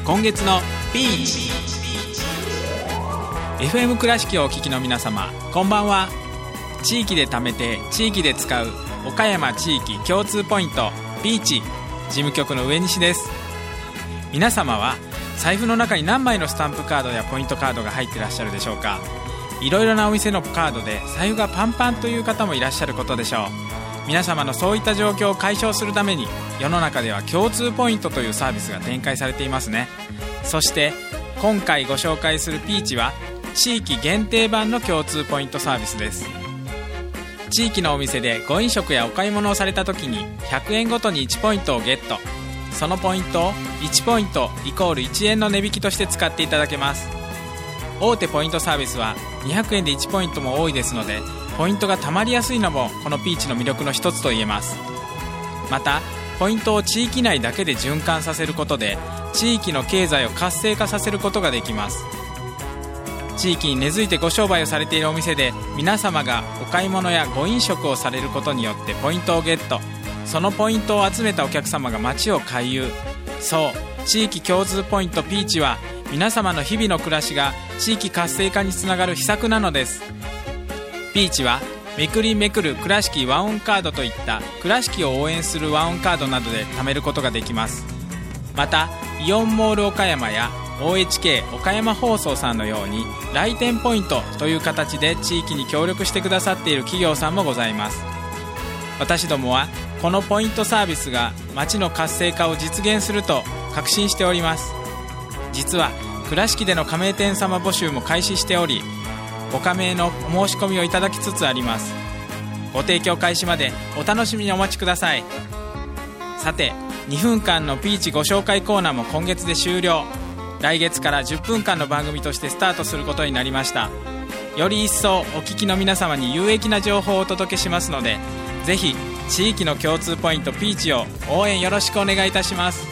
今月のピーチ。 FM 倉敷をお聞きの皆様、こんばんは。地域で貯めて地域で使う岡山地域共通ポイントピーチ事務局の上西です。皆様は財布の中に何枚のスタンプカードやポイントカードが入っていらっしゃるでしょうか。いろいろなお店のカードで財布がパンパンという方もいらっしゃることでしょう。皆様のそういった状況を解消するために、世の中では共通ポイントというサービスが展開されていますね。そして今回ご紹介するピーチは地域限定版の共通ポイントサービスです。地域のお店でご飲食やお買い物をされた時に100円ごとに1ポイントをゲット。そのポイントを1ポイントイコール1円の値引きとして使っていただけます。大手ポイントサービスは200円で1ポイントも多いですので、ポイントが貯まりやすいのもこのピーチの魅力の一つと言えます。またポイントを地域内だけで循環させることで、地域の経済を活性化させることができます。地域に根付いてご商売をされているお店で、皆様がお買い物やご飲食をされることによってポイントをゲット。そのポイントを集めたお客様が街を回遊。そう、地域共通ポイントピーチは皆様の日々の暮らしが地域活性化につながる秘策なのです。ピーチはめくりめくる倉敷ワンオンカードといった倉敷を応援するワンオンカードなどで貯めることができます。またイオンモール岡山や OHK 岡山放送さんのように来店ポイントという形で地域に協力してくださっている企業さんもございます。私どもはこのポイントサービスが街の活性化を実現すると確信しております。実は倉敷での加盟店様募集も開始しており、ご加盟のお申し込みをいただきつつあります。ご提供開始までお楽しみにお待ちください。さて、2分間のピーチご紹介コーナーも今月で終了。来月から10分間の番組としてスタートすることになりました。より一層お聞きの皆様に有益な情報をお届けしますので、ぜひ地域の共通ポイントピーチを応援よろしくお願いいたします。